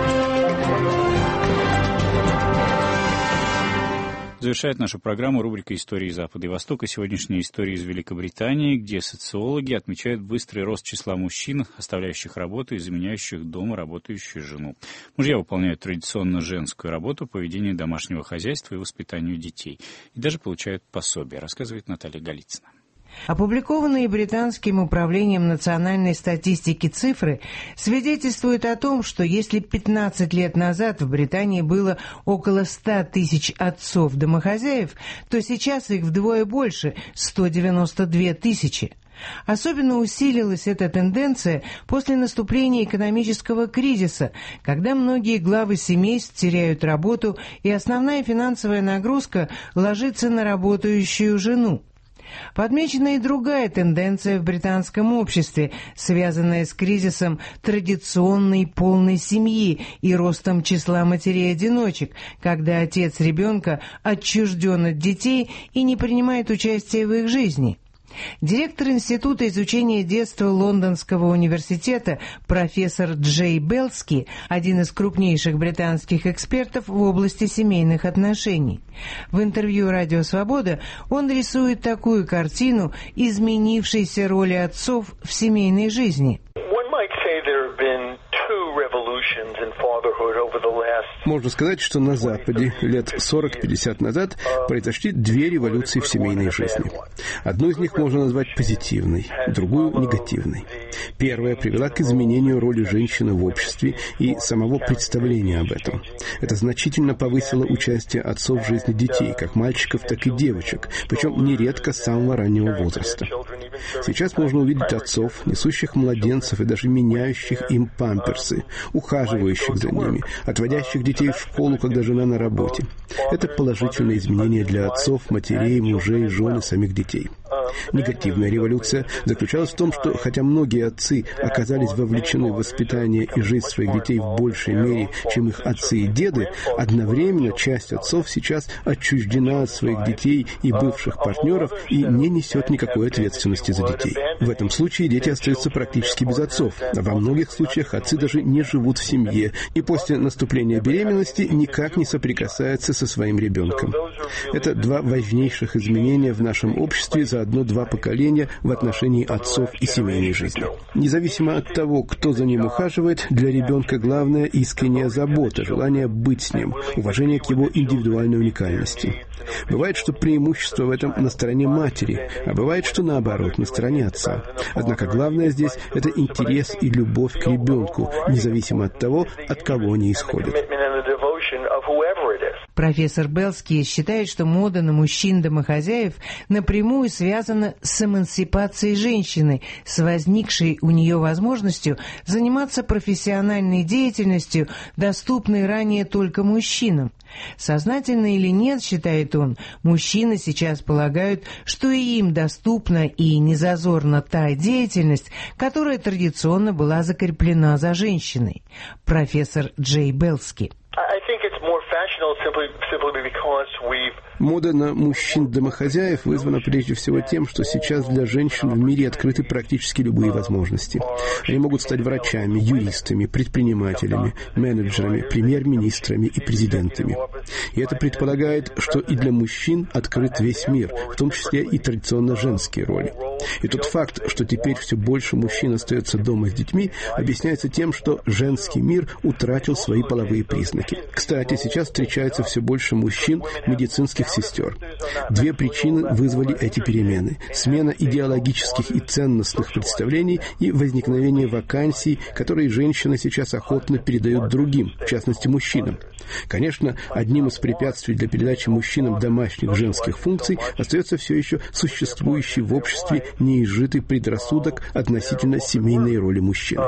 Завершает нашу программу рубрика «Истории Запада и Востока». Сегодняшняя история из Великобритании, где социологи отмечают быстрый рост числа мужчин, оставляющих работу и заменяющих дома работающую жену. Мужья выполняют традиционно женскую работу по ведению домашнего хозяйства и воспитанию детей. И даже получают пособие, рассказывает Наталья Голицына. Опубликованные британским управлением национальной статистики цифры свидетельствуют о том, что если 15 лет назад в Британии было около 100 тысяч отцов-домохозяев, то сейчас их вдвое больше – 192 тысячи. Особенно усилилась эта тенденция после наступления экономического кризиса, когда многие главы семейств теряют работу, и основная финансовая нагрузка ложится на работающую жену. Подмечена и другая тенденция в британском обществе, связанная с кризисом традиционной полной семьи и ростом числа матерей-одиночек, когда отец ребенка отчужден от детей и не принимает участия в их жизни. Директор Института изучения детства Лондонского университета профессор Джей Белски, один из крупнейших британских экспертов в области семейных отношений. В интервью «Радио Свобода» он рисует такую картину изменившейся роли отцов в семейной жизни. Можно сказать, что на Западе лет 40-50 назад произошли две революции в семейной жизни. Одну из них можно назвать позитивной, другую – негативной. Первая привела к изменению роли женщины в обществе и самого представления об этом. Это значительно повысило участие отцов в жизни детей, как мальчиков, так и девочек, причем нередко с самого раннего возраста. Сейчас можно увидеть отцов, несущих младенцев и даже меняющих им памперсы, ухаживающих за ними, отводящих детей в школу, когда жена на работе. Это положительное изменение для отцов, матерей, мужей, жен и самих детей. Негативная революция заключалась в том, что хотя многие отцы оказались вовлечены в воспитание и жизнь своих детей в большей мере, чем их отцы и деды, одновременно часть отцов сейчас отчуждена от своих детей и бывших партнеров и не несет никакой ответственности за детей. В этом случае дети остаются практически без отцов. Во многих случаях отцы даже не живут в семье и после наступления беременности никак не соприкасаются со своим ребенком. Это два важнейших изменения в нашем обществе за одно-два поколения в отношении отцов и семейной жизни. Независимо от того, кто за ним ухаживает, для ребенка главное искренняя забота, желание быть с ним, уважение к его индивидуальной уникальности. Бывает, что преимущество в этом на стороне матери, а бывает, что наоборот, на стороне отца. Однако главное здесь – это интерес и любовь к ребенку, независимо от того, от кого они исходят. Профессор Белски считает, что мода на мужчин-домохозяев напрямую связана с эмансипацией женщины, с возникшей у нее возможностью заниматься профессиональной деятельностью, доступной ранее только мужчинам. Сознательно или нет, считает он, мужчины сейчас полагают, что и им доступна и незазорна та деятельность, которая традиционно была закреплена за женщиной. Профессор Джей Белски. Мода на мужчин-домохозяев вызвана прежде всего тем, что сейчас для женщин в мире открыты практически любые возможности. Они могут стать врачами, юристами, предпринимателями, менеджерами, премьер-министрами и президентами. И это предполагает, что и для мужчин открыт весь мир, в том числе и традиционно женские роли. И тот факт, что теперь все больше мужчин остается дома с детьми, объясняется тем, что женский мир утратил свои половые признаки. Кстати, сейчас встречается все больше мужчин, медицинских сестер. Две причины вызвали эти перемены: смена идеологических и ценностных представлений и возникновение вакансий, которые женщины сейчас охотно передают другим, в частности мужчинам. Конечно, одним из препятствий для передачи мужчинам домашних женских функций остается все еще существующий в обществе неизжитый предрассудок относительно семейной роли мужчин.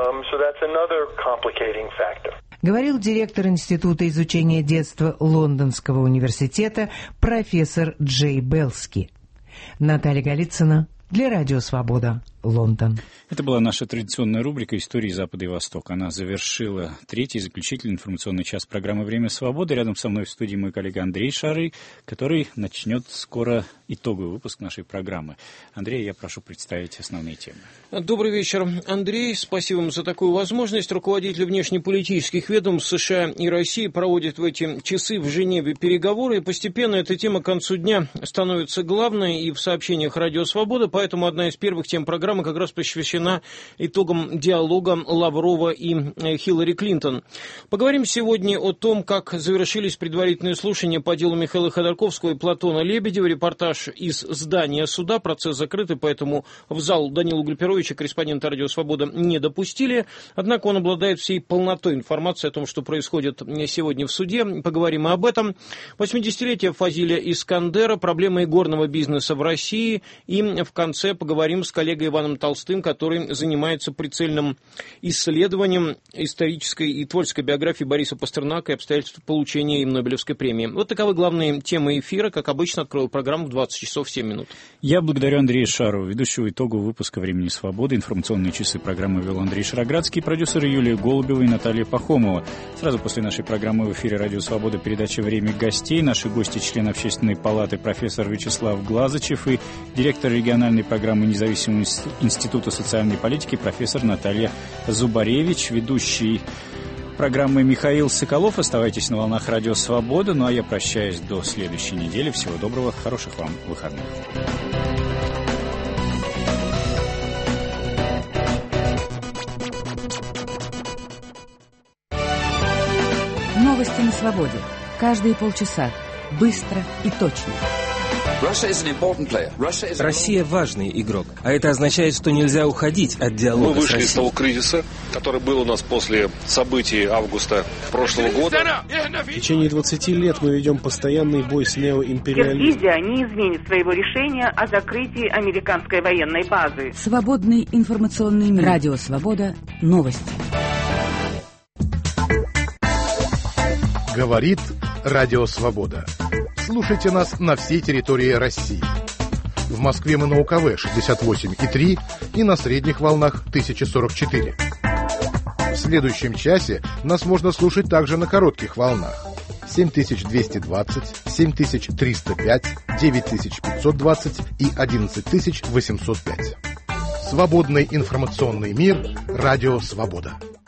Говорил директор Института изучения детства Лондонского университета профессор Джей Белски. Наталья Голицына для Радио Свобода, Лондон. Это была наша традиционная рубрика «Истории Запада и Востока». Она завершила третий заключительный информационный час программы «Время свободы». Рядом со мной в студии мой коллега Андрей Шары, который начнет скоро итоговый выпуск нашей программы. Андрей, я прошу представить основные темы. Добрый вечер, Андрей. Спасибо вам за такую возможность. Руководители внешнеполитических ведомств США и России проводят в эти часы в Женеве переговоры. И постепенно эта тема к концу дня становится главной и в сообщениях «Радио Свобода». Поэтому одна из первых тем программы как раз посвящена итогам диалога Лаврова и Хиллари Клинтон. Поговорим сегодня о том, как завершились предварительные слушания по делу Михаила Ходорковского и Платона Лебедева. Репортаж из здания суда. Процесс закрытый, поэтому в зал Данилу Глиперовича, корреспондента «Радио Свобода», не допустили. Однако он обладает всей полнотой информации о том, что происходит сегодня в суде. Поговорим и об этом. 80-летие Фазиля Искандера, проблемы игорного бизнеса в России. И в конце поговорим с коллегой Иваном Толстым, который занимается прицельным исследованием исторической и творческой биографии Бориса Пастернака и обстоятельств получения им Нобелевской премии. Вот таковы главные темы эфира. Как обычно, открою программу в 20 часов 7 минут. Я благодарю Андрея Шарова, ведущего итогового выпуска «Времени свободы». Информационные часы программы вел Андрей Шароградский, продюсеры Юлия Голубева и Наталья Пахомова. Сразу после нашей программы в эфире «Радио Свобода» передача «Время гостей». Наши гости — член Общественной палаты профессор Вячеслав Глазычев и директор региональной программы Независимого института социальной политики профессор Наталья Зубаревич, ведущий программы Михаил Соколов. Оставайтесь на волнах «Радио Свобода». Ну а я прощаюсь до следующей недели. Всего доброго, хороших вам выходных. Новости на свободе. Каждые полчаса. Быстро и точно. Россия важный игрок, а это означает, что нельзя уходить от диалога с Россией. Мы вышли из того кризиса, который был у нас после событий августа прошлого года. В течение 20 лет мы ведем постоянный бой с неоимпериализмом. Киргизия не изменит своего решения о закрытии американской военной базы. Свободный информационный мир. Радио Свобода. Новости. Говорит Радио Свобода. Слушайте нас на всей территории России. В Москве мы на УКВ 68,3 и на средних волнах 1044. В следующем часе нас можно слушать также на коротких волнах 7220, 7305, 9520 и 11805. Свободный информационный мир. Радио Свобода.